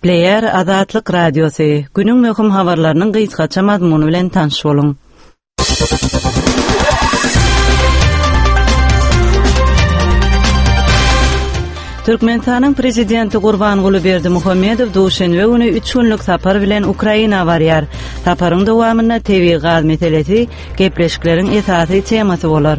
Gepleyer Azatlyk Radiosu. Günüň möhüm habarlarynyň gysgaça mazmuny bilen tanış boluň. Türkmenistanyň prezidenti Gurbanguly Berdimuhammedow duşenbe güni 3 günlük sapar bilen Ukraina barýar. Saparyň dowamynda tebii gaz meselesi gepleşikleriň esasy temasy bolar.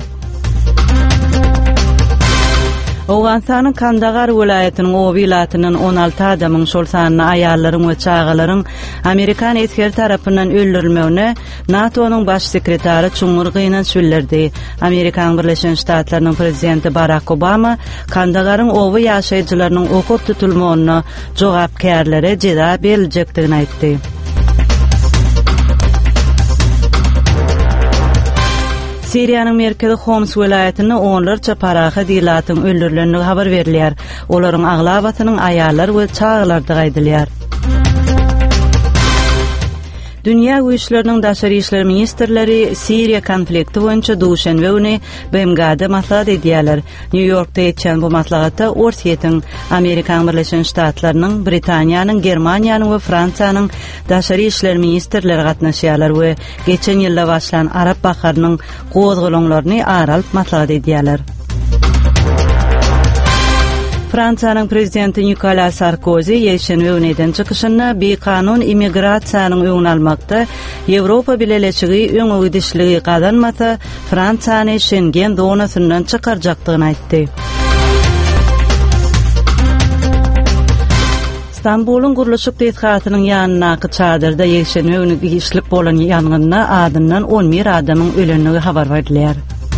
Awganistanyň Kandahar welaýatynyň o vilayatynyň 16 adamyň şol sanyny aýallaryň we çagalaryň Amerikan esker tarapyndan öldürilmegine NATO'nyň baş sekretary Çuňur gynaş bildirdi. Amerikan Birleşen Ştatlarynyň prezidenti Barack Obama Kandaharyň owy ýaşaýjylarynyň okup tutulmagyna jogapkärlere jeda berilejekdigini aýtdy. Siriýanyň merkezi Homs welaýatyny onlarça paraha dilatyň öldürilenligi habar berilýär. Olaryň aglabatynyň aýallar we çagalarda gaýdylýar. Dünya güýçleriniň daşary işler ministrleri Siriýa konflikti boýunça duşenbe güni BMG'de maslahat edýärler. New York'ta geçen bu maslahatda Orsiýetiň, Amerikan Birleşen Ştatlarynyň, Britaniýanyň, Germaniýanyň we Fransiýanyň daşary işler ministrleri gatnaşýarlar we geçen ýylda başlan Arap bakarynyň gozgulanylaryny aralyp maslahat edýärler. Fransiýanyň prezidenti Nicolas Sarkozy ýeşenbe güniden çykyşynda bekanun immigrasiýanyň öňüni almakda Ýewropa bileşigi öňe gidişligi gazanmasa Fransiýany Schengen zonasyndan çykarjakdygyny aýtdy. İstanbulyň guruluşyk teşkilatynyň ýanynaky çadyrda ýeşenbe güni işlik bolan ýangynda adyndan 11 adamyň ölenligi habar berilýär.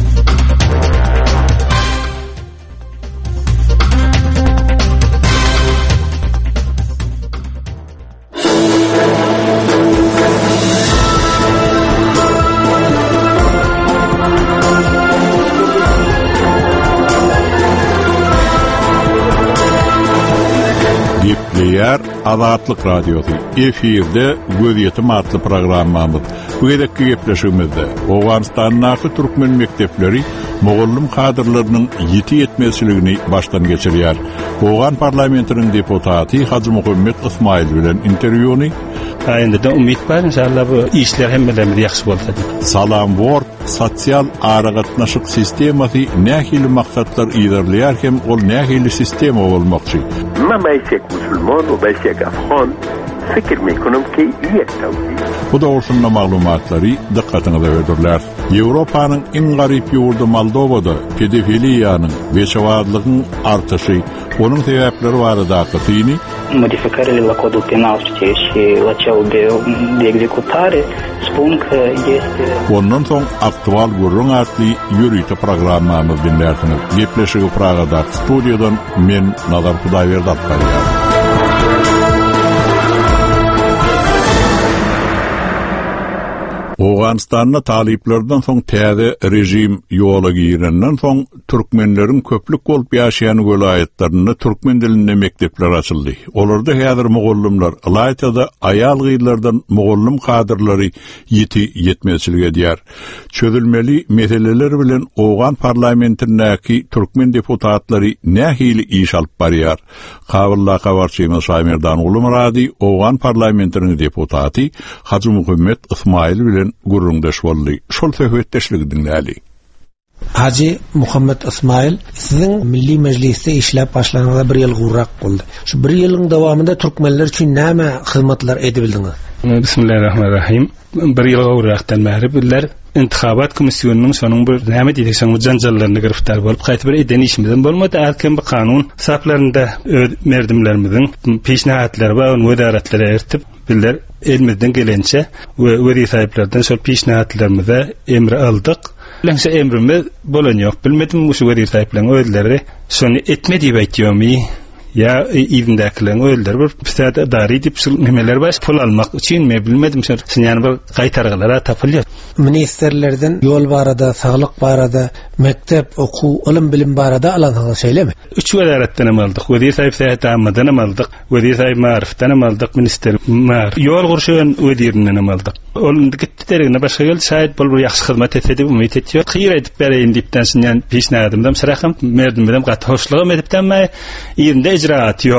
Gepleyer Azatlyk Radiosu. Efirde Göziyetim adlı programmamız. Bu gedekki gepleşigimizde Awganistanyň türkmen mektepleri mogollum kadrlarynyň ýeti ýetmezligini baştan geçirýär. Awgan parlamentiniň deputaty Hacı Muhammed Ismail bilen interwýuny aýynda da umyt bar, inşallah bu işler hemmelerimiz ýaxşy bolsa. Salam Word sosial aragatnaşyk sistematy nähili maksatlar ýerleýär hem ol nähili sistema bolmakçy. Maýşek musulman we maýşek afgan fikir meýkunum ki ýetdi. Bu dogrusyna maglumatlary dikkatinize berdirler. Ýewropanyň iň garyp ýurdu Moldowada pedofiliýanyň we çawadlygyň artyşy, onuň sebäpleri baradaky tyny modificare la codul penal la cel de executare spun că este ondan soň aktual gurrun atly ýürüýte programmamy dinlersiniz. Gepleşigi Pragada studiýadan men Nazar Hudaýberdi atýar. Awganistanyň taliplerden soň täze rejim ýola girenden soň türkmenleriň köplük bolup ýaşaýan welaýatlaryna türkmen dilinde mektepler açyldy. Olarda häzir mogollumlar ýa-da aýal gyýlardan mogollum kadrlary ýeti ýetmezçilik edýär. Çözülmeli meseleler bilen Awgan parlamentindäki türkmen deputatlary nähili iş alyp barýar. Kabylla kabarçymy Saýmerdan Ulumrady Awgan parlamentiniň deputaty Hacı Muhammed Ismail bilen gurrundaş boldy. Şol söhbetdeşligi dinläli. Hacı Muhammed Ismail, sizin Milli Meclisde işlep başlanana bir yıl gurrak boldy. Şu bir yılın dowamında türkmenler üçin näme hyzmatlar edebildiňiz? Bismillahirrahmanirrahim. Bir yıl gurrakdan bäri bizler intihabat komissiýonunyň şonuň bir näme diýsek janjallaryna giriftar bolup gaýta bir eden işimizden bolmady. Erken bir kanun saplarynda merdimlerimiziň peşnahatlary we wadaratlara ertip bizler elimizden gelençe we weri sahiplerden şol peşnahatlarymyza emri aldyk. Läňse emrimiz bolan ýok. Bilmedim bu weri sahipleriniň öýleri şonu etmedi diýip aýtýarmy? Ya evindäkilerin öýler bir pisada dary diýip nimeler baş pul almak üçin me bilmedim sen ýani bir gaýtargylara tapylýar. Ministerlerden ýol barada, saglyk barada, mektep, oku, ilim bilim barada alansyňyz şeýlemi? 3 welaýatdan aldyk. Wedi saýyp tähtamdan aldyk, wedi saýyp marifdan aldyk, minister mar. Ýol gurşan wedirinden aldyk. Onun gitti derine başga geldi, şaýat bol bir ýaxşy hyzmat etdi, umyt etýär. Hyýr edip bereýin diýipden sen ýani peşnadymdan sıraham merdim bilen gat hoşlugym edipden me ýerinde icraat ýok.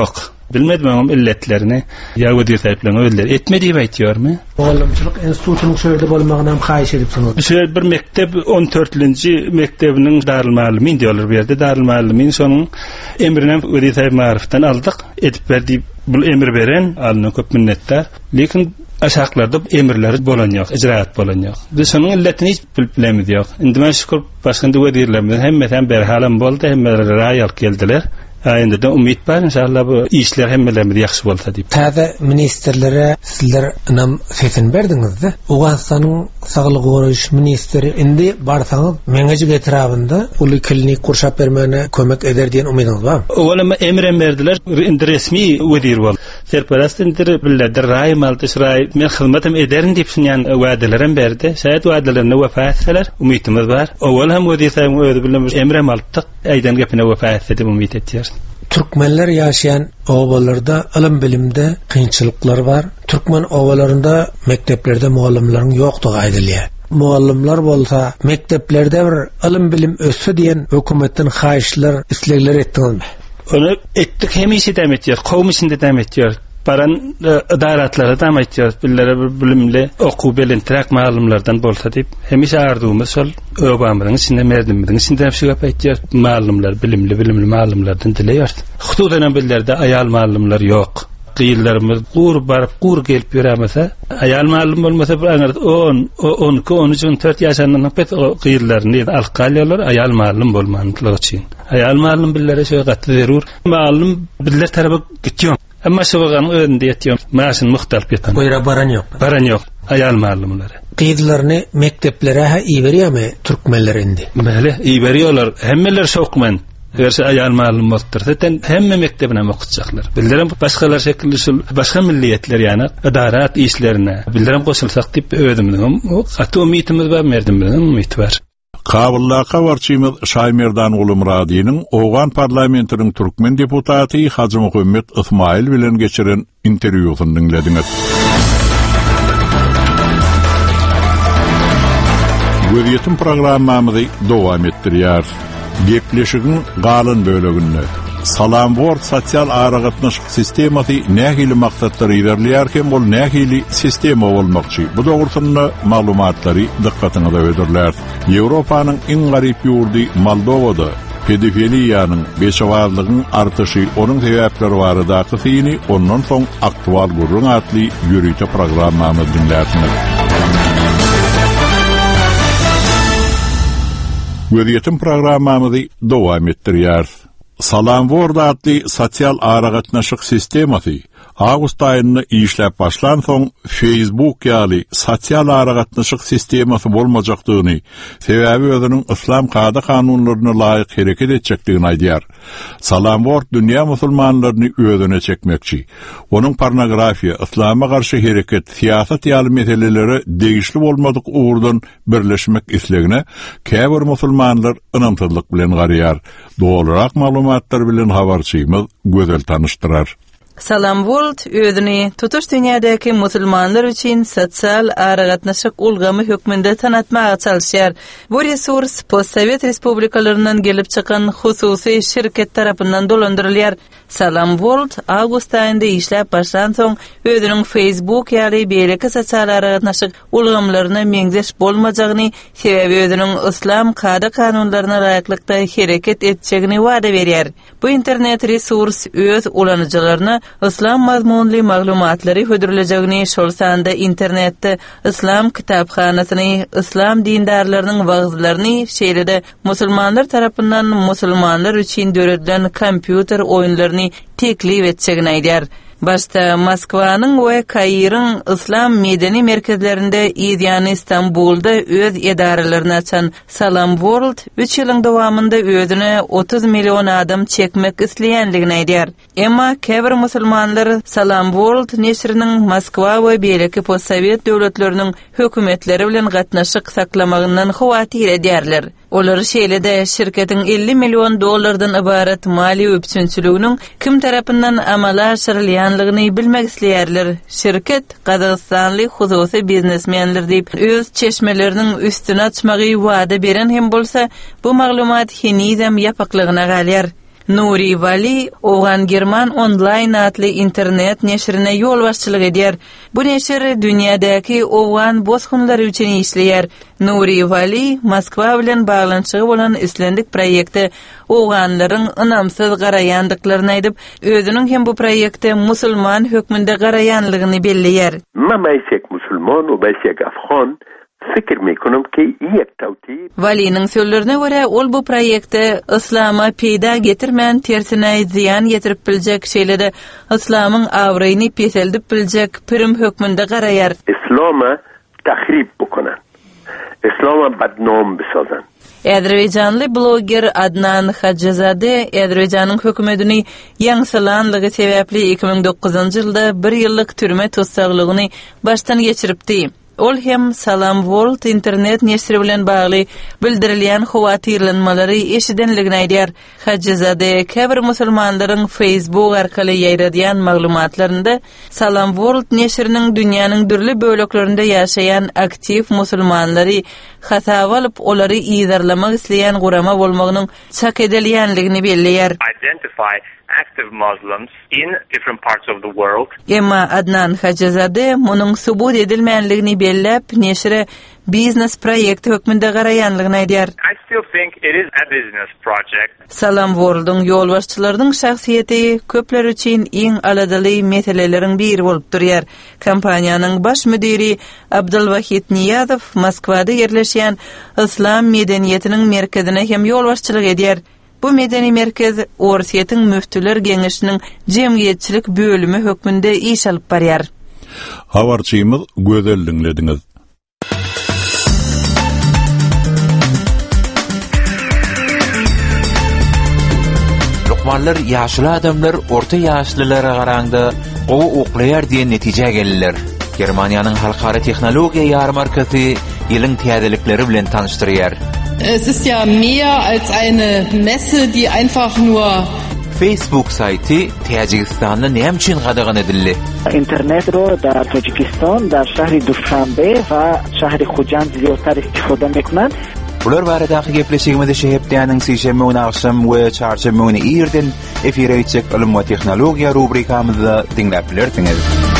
Bilmedim illetlerini ya Wedir Tayyip'le öldüler. Etmedi diye aytıyor mu? Muallimçilik institutunun şöyle bolmagyna haýyş edip sunudy. Şöyle bir mektep 14-nji mektebiniň Darul Malumin diýerler bu ýerde. Darul Malumin şonuň emrine Wedir Tayyip Marif'ten aldyk. Edip berdi bu emir beren alyna köp minnetler. Lekin aşaklarda emirleri bolan ýok, icraat bolan ýok. Biz şonuň illetini hiç bilmemiz ýok. Indi men şükür başgynda wedirlerden hemmeten berhalam boldy, hemmeleri raýal geldiler. Aýynda da umyt bar inşallah bu işler hemmelerimiz ýaxşy bolsa diýip. Täze ministerlere sizler inam sesin berdiňizdi. Owganstanyň saglyk goraýyş ministri indi barsaňyz meňeji etrafynda uly klinik kurşap bermegine kömek eder diýen umydyňyz bar. Owalama emir berdiler, indi resmi wedir bol. Serperast indi bildirdi, raý maldyş raý men hyzmatam ederin diýip şunyan wadalarym berdi. Şäherät wadalaryna wefa etseler umytymyz bar. Owal hem wedirsäň öýdi bilen emre maldyk, aýdan gepine wefa etse diýip umyt etýär. Türkmenler yaşayan ovalarda ilim bilimde kıyınçılıklar var. Türkmen ovalarında mekteplerde muallimlerin yoktu aydılıyor. Muallimler bolsa mekteplerde bir ilim bilim össü diyen hükümetin haýyşlar islegler ettiňiz mi? Onu etdik hemişe devam ediyor. Kowum içinde devam ediyor. Baran idaratlara devam ediyor. Billere bir bilimli oku belintirak malumlardan bolsa deyip hemişe ardığımız sol öbamırın içinde merdimidin içinde hepsi gap ediyor. Malumlar bilimli malumlardan dileyor. Hutudan billerde ayal malumlar yok. Qiyillerimiz qur gelip yüremese ayal malum olmasa bir anart 13 yaşandan pet qiyillerini alqalyalar ayal malum bolmanlığı için. Ayal malum billere şöyle gatı zerur. Malum biller tarafa gitýär. Amma şoğanın önünde ýetýär. Maşyn muhtalip ýetan. Goýra baran ýok. Ayal malumlary. Qiyidlaryny mekteplere ha iberýärmi türkmenler indi? Bäli, iberýärler. Hemmeler şoqman. Gerçi ayal malum bolupdyr. Zaten hemme mektebine okutjaklar. Bildirim başgalar şekilde başga milliyetler yani idarat işlerine bildirim goşulsak diýip ödümdim. O gaty umytymyz bar, merdimden umyt bar. Kabullaka warçymyz Şaýmerdan Ulumradynyň Owgan parlamentiniň türkmen deputaty Hacı Muhammed Ismail bilen geçiren interwýusyny dinlediňiz. Wediýetim programmamyzy dowam etdirýär. Gepleşigiň galyn böleginde Salam Word sosial aragatnaşyk sistemasy nähili maksatlara ilerleýärken bol nähili sistema bolmakçy. Bu dogrusyna maglumatlary dikkatyňize öýdürler. Ýewropanyň iň garyp ýurdy Moldowada pedofiliýanyň beşawazlygyň artyşy, onuň sebäpleri baradaky fiýini ondan soň aktual gurrun atly ýürüýte programmamy dinlärsiniz. Wediýetim programmamyzy dowam etdirýär. Salam Word adly sosial aragatnaşyk sistemasy awgust aýyny işläp başlan soň Facebook ýaly sosial aragatnaşyk sistemasy bolmajakdygyny, sebäbi özüniň islam kada kanunlaryna laýyk hereket etjekdigini aýdýar. Salam Word dünýä musulmanlaryny özüne çekmekçi. Onuň pornografiýa, islama garşy hereket, siýasat ýaly meseleleri degişli bolmadyk uğurdan birleşmek islegine käbir musulmanlar ynamsızlyk bilen garýar. Dolarak maglumatlar bilen habarçymyz gözel tanıştyrar. Salam World ödüni tutuş dünýädäki musulmanlar üçin sosial aragatnaşyk ulgamy hökmünde tanatmaga çalışýar. Bu resurs postsovet respublikalaryndan gelip çykan hususy şirket tarapyndan dolandyrylýar. Salam World awgust aýynda işläp başlan soň ödüniň Facebook ýaly beýleki sosial aragatnaşyk ulgamlaryna meňzeş bolmajagyny, sebäbi ödüniň islam kada kanunlaryna laýyklykda hereket etjegini wada berýär. Bu internet resurs öz ulanıcılaryna islam mazmunly maglumatlary hödürlejegini, şol sanda internetde islam kitapxanasyny, islam dindarlarynyň wagzlaryny, şeýle-de musulmanlar tarapyndan musulmanlar üçin döredilen kompýuter oýunlaryny teklif etjegini aýdýar. Başta Moskwanyň we Kairyň islam medeni merkezlerinde ýa-da Istanbulda öz edaralaryny açan Salam World 3 ýylyň dowamında özüne 30 million adam çekmek isleýänligini aýdýar. Emma käbir musulmanlar Salam World neşriniň Moskwa we beýleki postsovet döwletleriniň hökümetleri bilen gatnaşyk saklamagyndan hawatyr edýärler. Olar şeýle-de şirketiň $50 million ibaret mali öpçünçüliginiň kim tarapyndan amala aşyrylýanlygyny bilmek isleýärler. Şirket Qazaqstanly hususy biznesmenler diýip öz çeşmeleriniň üstüne açmagy wada beren hem bolsa, bu maglumat henizem ýapaklygyna galýar. Nuri Vali Oğan German Online adlı internet neşrine yol başçılık eder. Bu neşir dünyadaki Oğan bozgunları üçün işleyer. Nuri Vali Moskva bilen bağlantığı olan İslendik proyekti Oğanların ınamsız garayandıklarını aydıp, özünün hem bu proyekti musulman hükmünde garayanlığını belliyer. من بایسک مسلمان و بایسک افغان fikir mekunum ki iyi tawti. Vali'nin sözlerine göre ol bu proyekte İslam'a peyda getirmeyen tersine ziyan getirip bilecek şeyleri İslam'ın avrayını peseldip bilecek pürüm hükmünde garayar. İslam'a tahrip bukunan. İslam'a badnom besazan. Azerbaycanlı blogger Adnan Hacızade Azerbaycan'ın hükümetini yangsılanlığı sebeple 2009 yılda 1 yıllık türme tutsaqlığını baştan geçiripti. Ol hem Salam World internet neşri bilen bağlı bildirilen huwatirlanmalary eşidenligini aýdýar. Hacızade käbir musulmanlaryň Facebook arkaly ýaýradýan maglumatlarynda Salam World neşriniň dünýäniň dürli böleklerinde ýaşaýan aktiv musulmanlary hatawa alyp olary ýyzarlamak isleýän gurama bolmagynyň çak edilýänligini belliýär. Identify active Muslims in different parts of the world. Emma Adnan Hacızade munyň subut edilmänligini belläp neşre business projekt hökmünde garayanlygyny aýdýar. I still think it is a business project. Salam World'un ýolbaşçylarynyň şahsiýeti köpler üçin iň aladaly meseleleriň biri bolup durýar. Kompaniýanyň baş müdiri Abdulwahid Niyazow Moskwada ýerleşýän İslam medeniýetiniň merkezine hem ýolbaşçylyk edýär. Bu medeni merkez Orsiýetiň müftüler geňeşiniň jemgyýetçilik bölümi hökmünde iş alyp barýar. Habarçymyz gözel dinlediňiz. Lukmanlar ýaşly adamlar orta ýaşlylara garanda gowy oklaýar diýen netije geldiler. Germaniýanyň halkara tehnologiýa ýarmarkasy ýylyň täzelikleri bilen tanıştyrýar. Es ist ja mehr als eine Messe, die einfach nur Facebook sayti Tajikistan'da näme üçin gadagan edildi? Internet ro dar Tojikiston dar şähri Dushanbe we şähri Xujand ziyodtar istifoda mekunand. Bular baradaky gepleşigimizde şehepdäniň sişeme we akşam we çarşamba güni ýerden efire ýetjek ilim we tehnologiýa rubrikamyzda dinläp bilersiňiz.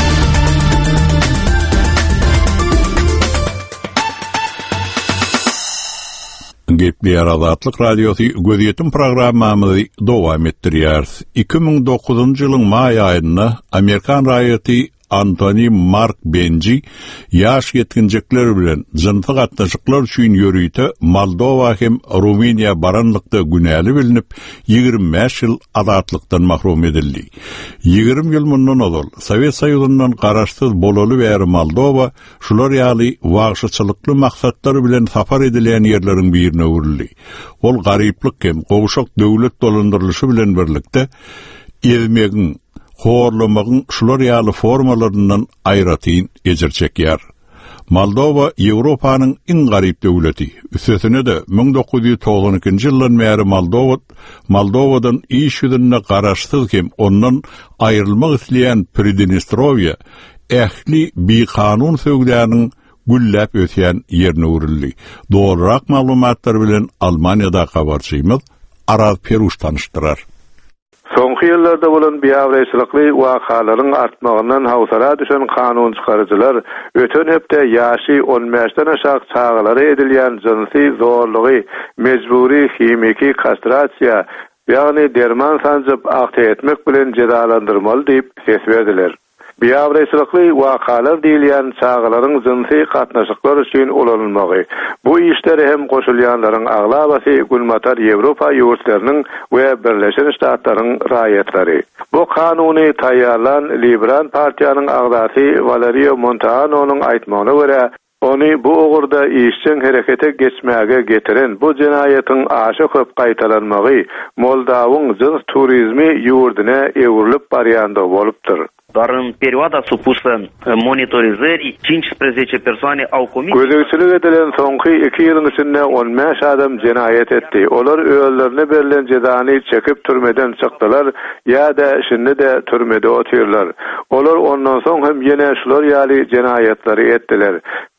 Gepler Azatlyk Radiosy gözýetim programmamyzy dowam etdirýär. 2009-njy ýylyň may aýynda Amerikan raýaty Anthony Mark Benji ýaş ýetginjekler bilen jynsyk gatnaşyklar üçin ýörüýte Moldova hem Rumeniýa baranlykda günäli bilinip 25 ýyl azatlykdan mahrum edildi. 20 ýyl mundan ol Sowet Soýuzundan garaşsyz bolaly bäri Moldova şular ýaly wagşyçylykly maksatlar bilen safar edilen ýerleriň birine urildi. Ol garyplyk hem gowşak döwlet dolandyrlyşy bilen birlikde elmegiň horlamagyň şular ýaly formalaryndan aýratyn ejirçekýär. Moldova Ýewropanyň iň garyp döwleti. Üstesine de 1992-nji ýyldan bäri Moldowadan iş ýüzüne garaşsyz hem ondan aýrylmak isleýän Pridnestrovýa ähli bi-kanun söwdäniň gülläp ötýän ýerine urildi. Dogrurak maglumatlar bilen Almaniýada habarçymyz Araz Peruş tanıştyrar. Soňky ýyllarda bolan biýawreçilikli wakalaryň artmagyndan hawsala düşen kanun çykarjylar öten hepde ýaşy 15-den aşağı çağlary edilýän jinsy zorlugy, mejburi himiki kastrasiýa, ýagny derman sanjyp akta etmek bilen jezalandyrmaly diýip ses berdiler. Biýawreçilikli wakalar diýilýän çağlaryň jinsy gatnaşyklar üçin ulanylmagy. Bu işleri hem goşulýanlaryň aglabasy Gülmatar Ýewropa ýurtlarynyň we Birleşen Ştatlaryň raýatlary. Bu kanuny taýýarlan Liberal partiýanyň agdasy Valerio Montano'nun aýtmagyna görä, ony bu ogurda işçiň herekete geçmäge getiren bu jenaýatyň aşy köp gaýtalanmagy Moldawyň jins turizmi ýurduna ewrilip barýanda bolupdyr. În perioada supusă monitorizării, 15 persoane au comis. Gözegçilik edilen soňky 2 ýylyň içinde 15 adam jenaýet etdi. Olar öýlerine berilen jezany çekip türmeden çykdylar, ýa-da şimdi de türmede otyrlar. Olar ondan soň hem ýene şular ýaly jenaýetlary etdiler.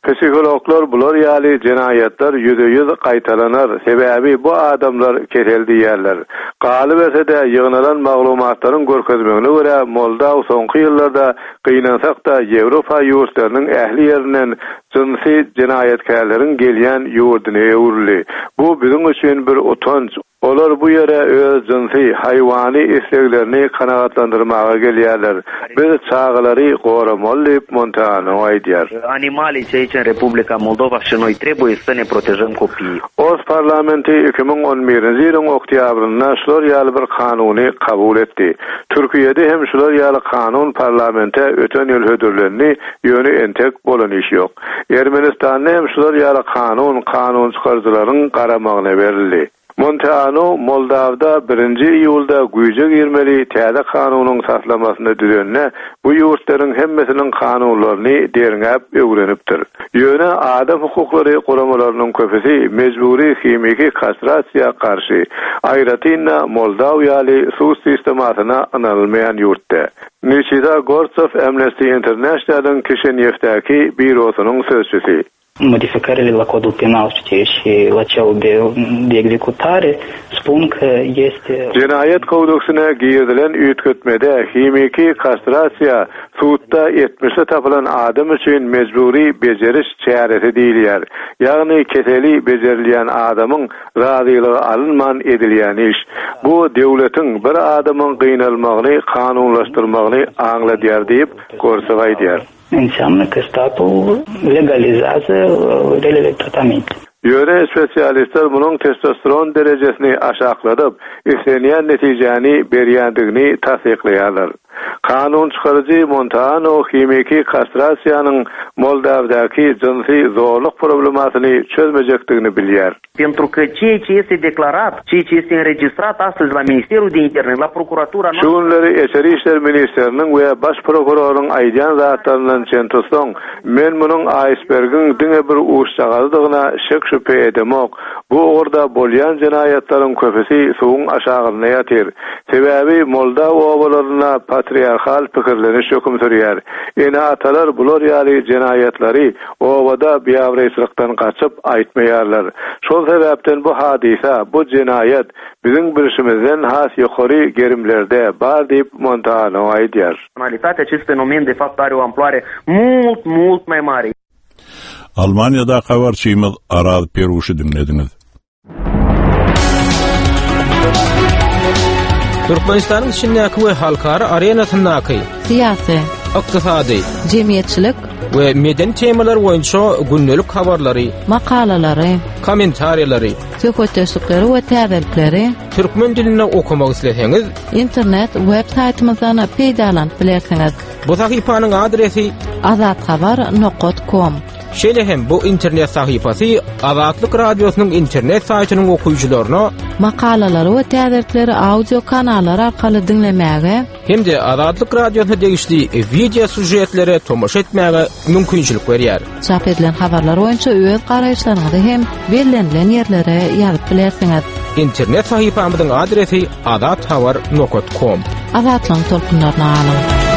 Psikologlar bular ýaly jinayetler yüz qaytalanar. Sebebi bu adamlar keseldi ýerler. Galyp etse-de ýygnalan maglumatlaryň görkezmegine görä Moldova soňky ýyllarda gynansak da Ýewropa ýurtlarynyň ähli ýerinden jinsy jinayetkäärleriň gelýän ýurduny öwrüli. Bu bizim üçin bir utanç. Olar bu yere öz jinsy haýwany isleglerini kanagatlandyrmaga gelýärler. Biz çağlary goramaly diýip Montana aýdýar. Animalii ce için Republika Moldova și noi trebuie să ne protejăm copiii. Oz parlamenti 2011-nji ýylyň oktýabrynda şular ýaly bir kanuny kabul etdi. Türkiýede hem şular ýaly kanun parlamente öten ýyl hödürlenni ýöne entek bolan iş ýok. Ermenistanda hem şular ýaly kanun çykarjylaryň garamagyna berildi. Montano Moldavda 1 ýylda güýje girmeli täze kanunyň saslamasyny düzenle bu ýurtlaryň hemmesiniň kanunlaryny deriňäp öwrenipdir. Ýöne adam hukuklary goramalarynyň köpüsi mejburi himiki kastrasiýa karşı aýratynda Moldaw ýaly sus sistematyna anylmaýan ýurtda. Nişida Gortsov Amnesty International'ın Kishinyev'däki bürosynyň sözçüsi. Modificările la codul penal, știi, și la cel de executare spun că este... Cinayet kodeksine girdilen ütkötmede himiki kastrasiya suutta 70'li tapılan adam üçün mecburi beceriş çaresi değilyer. Yani keseli becerilýän adamın razylygy alınman edilýän iş. Bu devletin bir adamın gynalmagyny kanunlaşdyrmagyny aňladýar diýip Gortsov aýdýar. Înseamnă că statul legalizează relele tratamente. Yöre spesialistler bunun testosteron derejesini aşakladyp, islenýän netijäni berýändigini tasdiklaýarlar. Kanun çykarjy Montano himiki kastrasiýanyň Moldavdaky jinsy zorluk problemasyny çözmejekdigini bilýär. Pentru că ceea ce este declarat, ceea ce este înregistrat astăzi la Ministerul de Interne, la Procuratura noastră... Şunları Eçeri İşler Ministerinin ve Baş Prokurorun aýdýan zatlarından çentosoň, men munyň icebergin diňe bir uççagalydygyna şek şüphe edemok. Bu orada bolýan jinayetlaryň köpüsi suwun aşagyna ýatyr. Sebebi Moldawa owalaryna patriarkal pikirleniş hökm sürýär. Ene atalar bular ýaly jinayetleri owada biýawreçlikden gaçyp aýtmaýarlar. Şol sebäpden bu hadisa, bu jinayet bizim bilişimizden has ýokary gerimlerde bar diýip Montano aýdýar. Acest fenomen de fapt are o amploare mult mai mare. Almanya'da habarçymyz Araz Peruşy dinlediňiz. Türkmenistanyň içindäki we halkara arenasyndäki siyasi, ykdysady, jemgyýetçilik we meden temalar boýunça gündelik habarlary, makalalary, kommentariýalary, söhbetleşikleri we täzelikleri türkmen dilinde okumak isleseňiz, internet web saytymyzdan peýdalanyp bilersiňiz. Bu sahypanyň adresi azathabar.com. Şeýle hem bu internet sahypasy Azatlyk radiosynyň internet saýtynyň okuyucularyna makalalary we täzelikleri audio kanallary arkaly dinlemäge hem-de Azatlyk radiosyna degişli video sujetlere tomoş etmäge mümkinçilik berýär. Çap edilen habarlar boýunça öz garaýşlaryňyzy hem bellenlen ýerlere ýazyp bilersiňiz. İnternet sahypamyzyň adresi azathabar.com. Azatlyň tolkunlaryna alyň.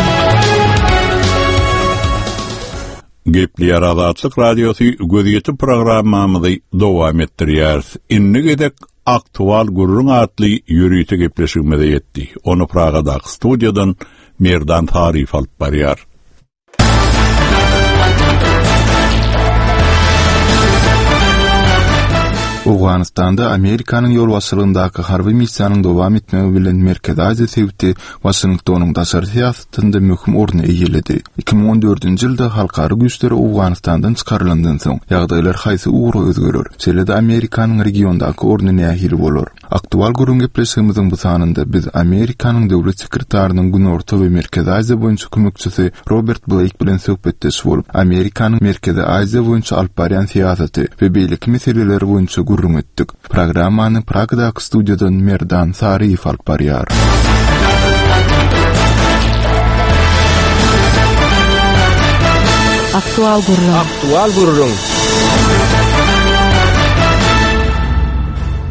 Gepli Azatlyk radiosu gözýeti programmamyzy dowam etdirýär. Inni gedek aktual gurrun atly ýürüýte gepleşigmede ýetdi. Onu Pragada studiýadan Merdan Tarif alyp barýar. Awganistanda Amerikanyň ýol başçylygyndaky harby missiýanyň dowam etmegi bilen Merkezi Aziýa sebäpli Washingtonyň daşary siýasatynda möhüm orny eýeledi. 2014-nji ýylda halkary güýçler Awganistandan çykarlandan soň ýagdaýlar haýsy uğra özgerer. Şeýle-de Amerikanyň regiondaky orny nähili bolar. Aktual gurrun gepleşigimiziň bu sanynda biz Amerikanyň döwlet sekretarynyň Günorta we Merkezi Aziýa boýunça kömekçisi Robert Blake bilen söhbetdeş bolup, Amerikanyň Merkezi Aziýa boýunça alyp barýan siýasaty we beýlik meseleleri boýunça gurrun etdik. Programmany Pragadaky studiýadan Merdan Tarif alyp barýar. Aktual gurrun.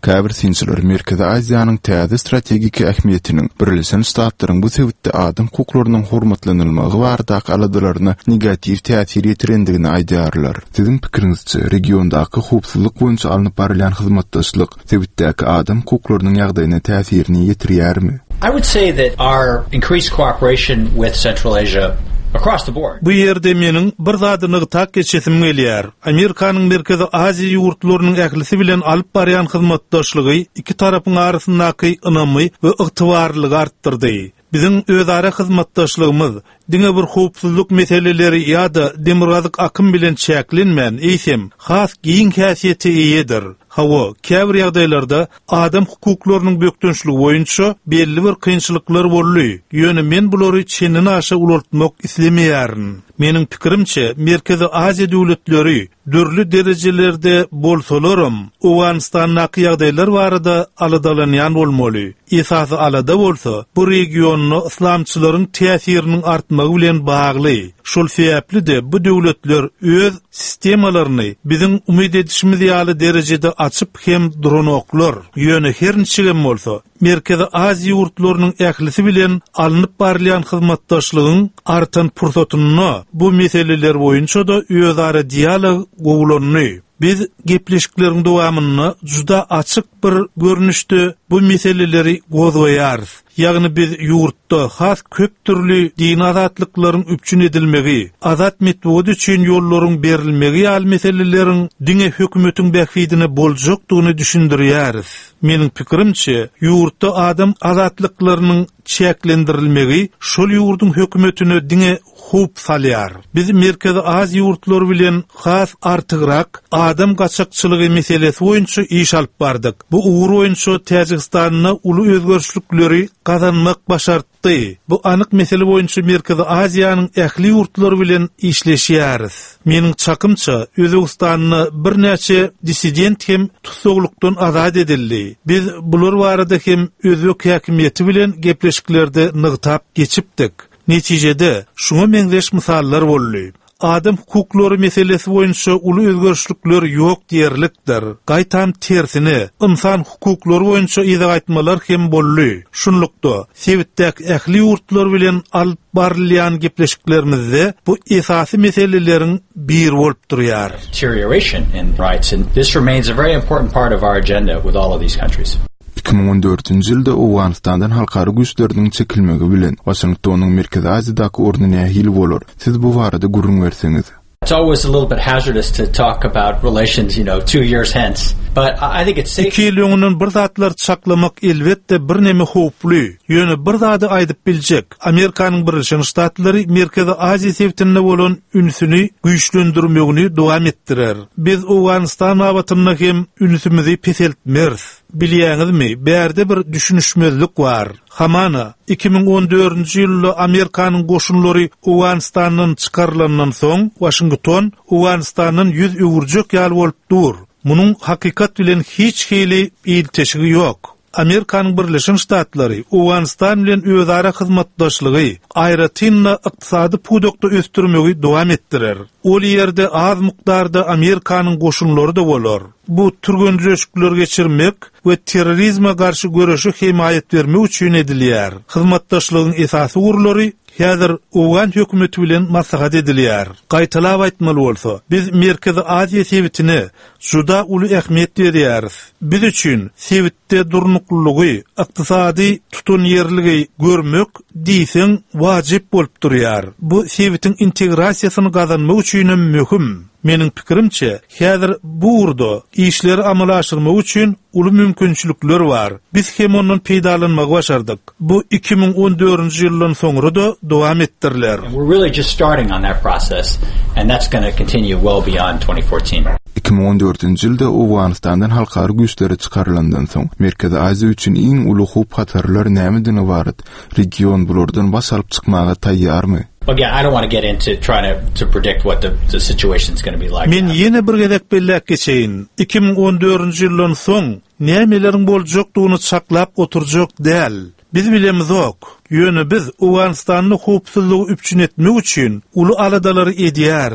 Käbir sinçiler Merkezi Aziýanyň täze strategik ähmiýetiniň Birleşen Ştatlaryň bu sebäpde adam hukuklarynyň hormatlanylmagy bardak aladalaryna negativ täsir ýetirendigini aýdarlar. Sizin pikiriňizçe regiondaky hukuklyk boýunça alınıp barılan hyzmatdaşlyk sebäpdäki adam hukuklarynyň ýagdaýyna täsirini ýetirýärmi? I would say that our increased cooperation with Central Asia across the board. Bu yerde meniň bir zadyny tak geçesim gelýär. Amerikanyň Merkezi Aziýa ýurtlarynyň ählisi bilen alyp barýan hyzmatdaşlygy iki tarapyň arasyndaky ynamy we ygtybarlygy artdyrdy. Bizim özara hyzmatdaşlygymyz diňe bir howpsuzlyk meseleleri ýa-da demirgazyk akym bilen çäklenmän eýsem has giň häsiýeti eýedir. Hawa käbir ýagdaýlarda adam hukuklarynyň bökdünçligi boýunça belli bir kynçylyklar bolýar. Ýöne men bulary çenini aşa ulartmak islemeýärin. Meniň pikirimçe Merkezi Aziýa döwletleri dürli derejelerde bolsalarym Owganistanyň ýagdaýlar barada aladalanýan bolmaly. Esasy alada bolsa bu regiony islamçylaryň täsiriniň artmagy bilen bagly. Şol sebäpli bu döwletler öz sistemalaryny biziň umyd edişimiz ýaly derejede açyp hem duranoklar. Ýöne her niçegem bolsa Merkezi Aziýa ýurtlarynyň ählisi bilen alınıp barýan hyzmatdaşlygyň artan pursatyny bu meseleler boýunça da özara dialog gowulany. Biz gepleşikleriň dowamyny juda açyk bir görnüşde bu meseleleri gozwaýarys. Ýagny biz ýurtda has köp türlü din azatlyklaryň üpçün edilmegi, azat metody üçin ýollaryň berilmegi ýaly meseleleriň diňe hökümetiň bähfidine boljakdygyny düşündirýäris. Meniň pikirimçe, ýurtda adam azatlyklarynyň çäklendirilmegi şol ýurduň hökümetine diňe hup salýar. Biz Merkezi Aziýa ýurtlary bilen has artygyrak adam gaçakçylygy meselesi boýunça iş alyp bardyk. Bu ugur boýunça Täjikistanyň uly özgörüşlikleri kazanmak başartdy. Bu anyk mesele boýunça Merkezi Aziýanyň ähli ýurtlary bilen işleşýäris. Meniň çakymça Özbegistanyň bir näçe dissident hem tutsaglykdan azad edildi. Biz bular barada hem özbek häkimiýeti bilen gepleşiklerde nygtap geçipdik. Netijede şuňa meňzeş misallar boldy. Adam hukuklary meselesi boýunça uly özgörüşlikler ýok diýerlikdir. Gaýtam tersine, insan hukuklary boýunça ýa-da aýtmalar hem boldy. Şunlukda sebäpdäki ähli ýurtlar bilen alyp barylýan gepleşiklerimizde bu esasy meseleleriň bir bolup durýar. Deterioration in rights, and this remains a very important part of our agenda with all of these countries. 2014-nji ýylda Owganistandan halkary güýçleriniň çekilmegi bilen Washingtonyň Merkezi Aziýadaky ornuny ähli bolar. Siz bu barada gurrun berseňiz. It's always a little bit hazardous to talk about relations, 2 years hence. But I think it's safe. İki ýylyň bir zatlar çaklamak elbetde bir neme howply. Ýöne bir zady aýdyp biljek. Amerikanyň Birleşen Ştatlary Merkezi Aziýa sebäpinde bolan ünsüni güýçlendirmegini dowam etdirer. Biz Owganistan awatyna hem ünsümizi peseltmeriz. Bilýäňizmi, bärde bir düşünüşmezlik bar. Hamana 2014-nji ýylda Amerikanyň goşunlary Owganistanyň çykarlandan soň Washington Owganistanyň 100 öwürjek ýaly bolup dur. Munyň hakykat bilen hiç hili ilteşigi ýok. Amerikanyň Birleşen Ştatlary Owganistan bilen özara hyzmatdaşlygy aýratynla ykdysady pudokda östürmegi dowam etdirer. Ol ýerde az mukdarda Amerikanyň goşunlary da bolar. Bu türgünjekler geçirmek we terrorizme garşy görüşe himayet bermek üçin edilýär. Hyzmatdaşlygyň esasy urlary häzir Owgan hökümeti bilen maslahat edilýär. Gaýtalap aýtmaly bolsa, biz Merkezi Aziýa sebätine juda uly ähmiýet berýäris. Biz üçin sebätde durnuklygy, ykdysady tutun ýerligi görmek diýseň wajyp bolup durýar. Bu sebätiň integrasiýasyny gazanmak üçin möhüm. Meniň pikirimçe, häzir bu urda işleri amala aşyrmak üçin uly mümkinçilikler bar. Biz hem ondan peýdalanmagy başardyk. Bu 2014-nji ýyldan soňra da dowam etdirilýär. We're really just starting on that process, and that's going to continue well beyond 2014. 2014-nji ýylda Owganistandan halkary güýçleri çykarlandan soň Merkezi Aziýa üçin iň uly hup hatarlar nämedigine barat? Region bulardan bas alyp çykmaga taýýarmy? Again, I don't want to get into trying to predict what the situation is going to be like. Men yine bir gedek bellek geçeyin. 2014-nji ýyldan soň nämeleriň boljakdygyny çaklap oturjak däl. Biz bilemiz ok. Ýöne biz Owganistanyň howpsuzlygy üpçün etmek üçin uly aladalary edýäris.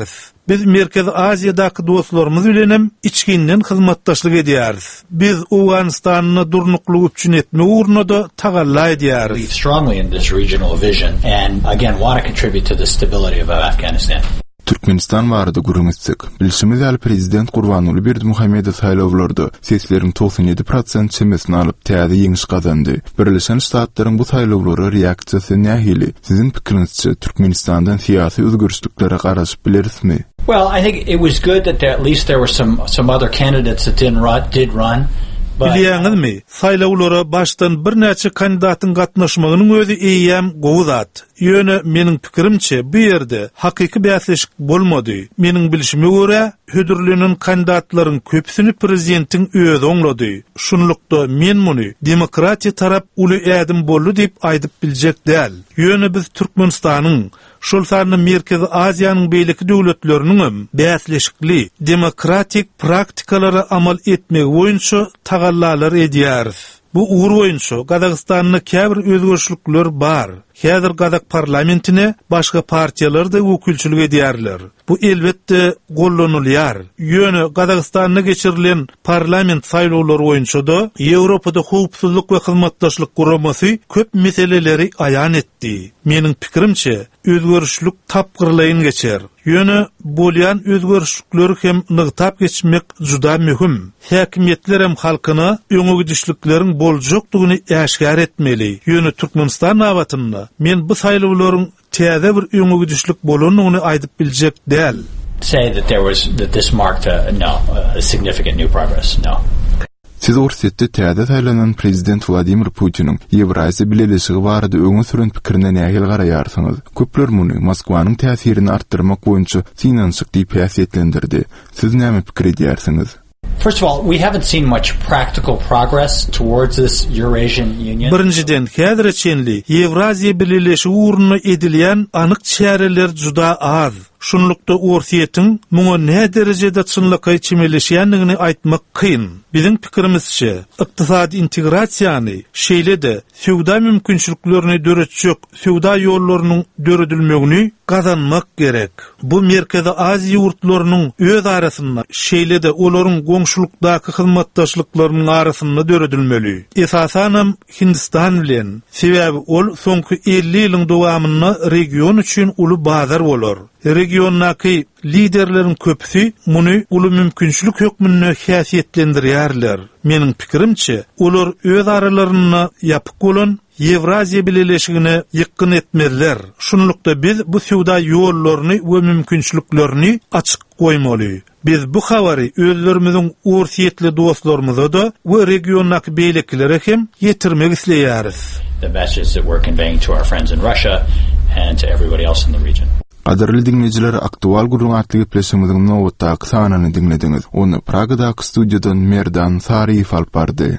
Biz Merkez Aziýadaky dostlarymyz bilenem içkinden hyzmatdaşlyk edýäris. Biz Awganistanyny durnuklyk üçin etme uğruna tagalla edýäris. Strongly in this regional vision and again want to contribute to the stability of Afghanistan. Türkmenistan barada gurulmuşsak, bilşimiz al prezident Gurbanuly Berdimuhammedow saýlawlarda seslerin 97% çemesini alıp täze ýeňiş gazandy. Birleşen Ştatlaryň bu saýlawlara reaksiýasy nähili? Sizin pikirinizçe Türkmenistandan syýasy özgürlüklere garaşyp bilerismi? Well, I think it was good that at least there were some other candidates that did run. Bilýäňizmi? Saýlawlara başdan bir näçe kandidatyň gatnaşmagynyň özü eýýäm gowuzat. Ýöne meniň pikirimçe bu ýerde hakyky bäsleşik bolmady. Meniň bilişime görä, hödürlenen kandidatlaryň köpsini prezidentiň özü oňlady. Şunlukda men muny demokratiýa tarap uly ädim boldy diýip aýdyp biljek däl. Ýöne biz Türkmenistanyň şol sarny Merkez Aziýanyň beýleki döwletleriniň bäsleşikli demokratik praktikalara amal etmek boýunça tagallalar edýäris. Bu uğur boýunça Gazagystanyň käbir özgörçlükler bar. Häzir Gazag parlamentine başga partiýalar da wekilçilik edýärler. Bu elbetde gollanylýar. Ýöne Gazagystanyna geçirilen parlament saýlawlary boýunça da Ýewropada howpsuzlyk we hyzmatdaşlyk guramasy köp meseleleri aýan etdi. Meniň pikirimçe özgörçlük tapgyrlaýyn geçer. Ýöne bolýan özgörçlükleri hem nygtap geçmek juda möhüm. Häkimetler hem halkyna öňe gidişlikleriň boljakdygyny äşkär etmeli. Ýöne Türkmenistan awatynda men bu saýlawlaryň täze bir öňe gidişlik bolanyny aýdyp biljek däl. Say that this marked a significant new progress. No. Siz orsetde täze saýlanan prezident Vladimir Putiniň Ýewraziýa bileşigi barada öňe süren pikirine nähili garaýarsyňyz? Köpler muny Moskwanyň täsirini artdyrmak boýunça synançyk diýip häsiýetlendirdi. Siz näme pikir edýärsiňiz? First of all, we haven't seen much practical progress towards this Eurasian Union. Birinciden, häzir çenli Ýewraziýa bileşigi uğruna edilýän anyk çäreler juda az. Şunlukda orsiýetiň muňa ne derejede çynlyky çimeleşýändigini aýtmak kyn. Biziň pikirimizçe, ykdysady integrasiýany şeýlede söwda mümkinçiliklerini döretjek söwda ýollarynyň döredilmegini gazanmak gerek. Bu Merkezi Aziýa ýurtlarynyň öz arasynda şeýlede olaryň goňşulykdaky hyzmatdaşlyklarynyň arasynda döredilmeli. Esasanam Hindistan bilen, sebäbi ol soňky 50 ýylyň dowamyny region üçin uly bazar bolar. Regionnaky liderlerin köpüsi muny uly mümkinçilik hökmüne häsiýetlendirýärler. Meniň pikirimçe, olar öz aralaryny ýapyk bolan Ýewraziýa bileşigine ýykyn etmeliler. Şunlukda biz bu söwda ýollaryny we mümkinçiliklerini açyk goýmaly. Biz bu habary özlerimiziň orsiýetli dostlarymyza da we regionnaky beýleklere hem ýetirmek isleýäris. The message that we're conveying to our friends in Russia and to everybody else in the region. Qadarly dinleyijiler, aktual gurulmatly gepleşigimiziň nowatdaky sanany dinlediňiz. Onu Pragadaky studiýadan Merdan Sariýew alyp bardy.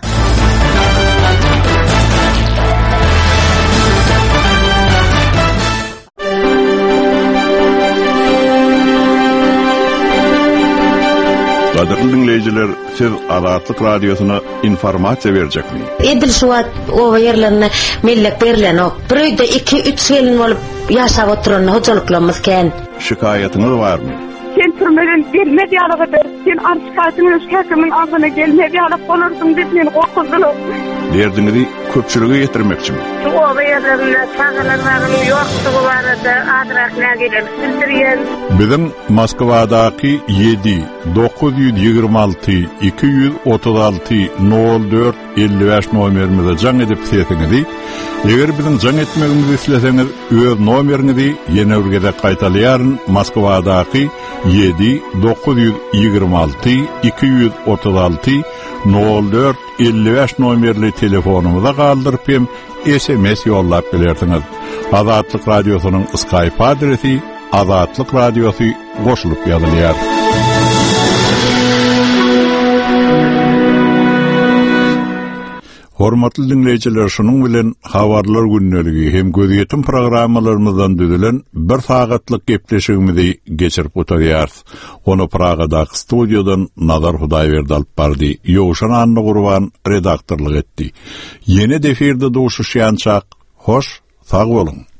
Qadarly dinleyijiler, siz Azatlyk radiosyna informasiýa berjekmi? Edil şuwat o ýerlerine mellek berilen ok. Bir öýde 2-3 gelin bolup ýaşap oturan hojalyklarymyz ken. Şikaýatyňyz barmy? Sen türmeden gelmediýälige, sen arşykatyny häkimin aldyna gelmediýälik bolarsyň diýip meni gorkuzdylar. Derdinizi köpçülüge ýetirmekçimi? Şu o ýerlerine çağılarlaryň ýokdugy barada adrak nägeler bildirýän. Biziň Moskwadaky 7-926-236-04-55 nomerimize jaň edip seýetiňizi, eger biziň jaň etmegimizi isleseňiz, öz nomerinizi ýene urgede gaýtalýaryn Moskwadaky 7-926-236-04-55 nomerli telefonumuza galdyryp hem SMS ýollap bilersiňiz. Azatlyk radiosynyň Skype adresi Azatlyk radiosu goşulyp ýazylýar. Hormatly dinleyijiler, şunuň bilen habarlar günneligi hem gözýetim programmalarymyzdan düzülen bir sagatlyk gepleşigimizi geçirip oturýarys. Onu Pragadaky studiýadan Nazar Hudaýberdi alyp bardy. Ýowşan Anna Gurban redaktorlyk etdi. Ýene deferde duşuşýançak, hoş, sag bolun.